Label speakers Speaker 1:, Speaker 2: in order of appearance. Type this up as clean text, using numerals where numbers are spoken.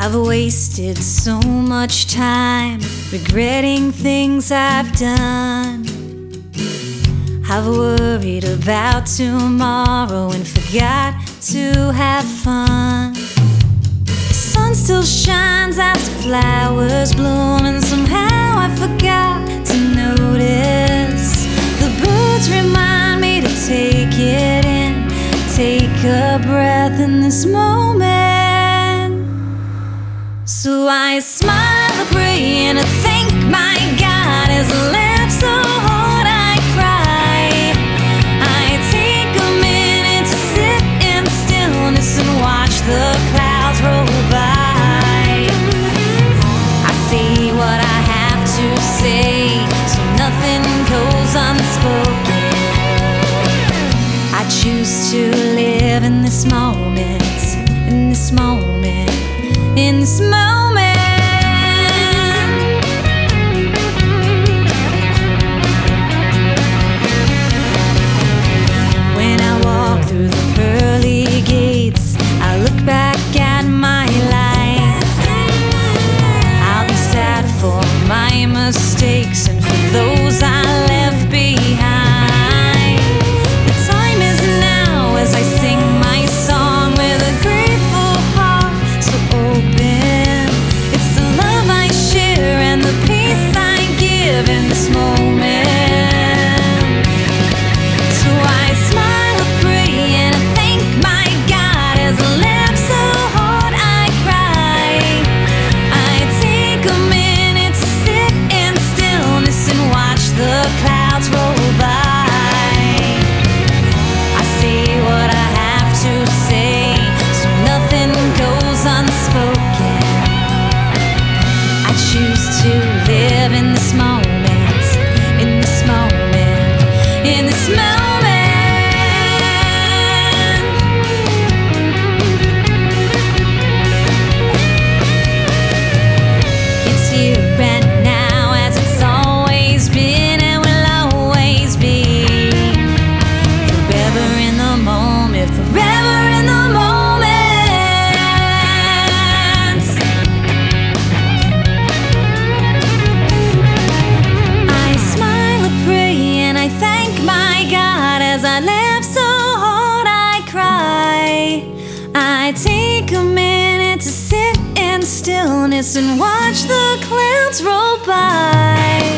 Speaker 1: I've wasted so much time regretting things I've done. I've worried about tomorrow and forgot to have fun. The sun still shines as the flowers bloom, and somehow I forgot to notice. The birds remind me to take it in, take a breath in this moment. So I smile, I pray, and I thank my God as I laugh so hard I cry. I take a minute to sit in stillness and watch the clouds roll by. I say what I have to say, so nothing goes unspoken. I choose to live in this moment, in this moment, in this moment. When I walk through the pearly gates, I look back at my life. I'll be sad for my mistakes and for those I left behind. The time is now as I sing my song with a grateful heart so open. It's the love I share and the peace I give in this moment. So I smile, I pray, and I thank my God as I laugh so hard I cry. I take a minute to sit in stillness and watch the clouds roll by. I say what I have to say, so nothing goes unspoken. I choose to live in this moment, in this moment, in this moment. It's here and now as it's always been and will always be. Forever in the moment, forever in the moment. I smile, I pray, and I thank my God as I laugh so hard I cry. I take a minute to sit in stillness and watch the clouds roll by.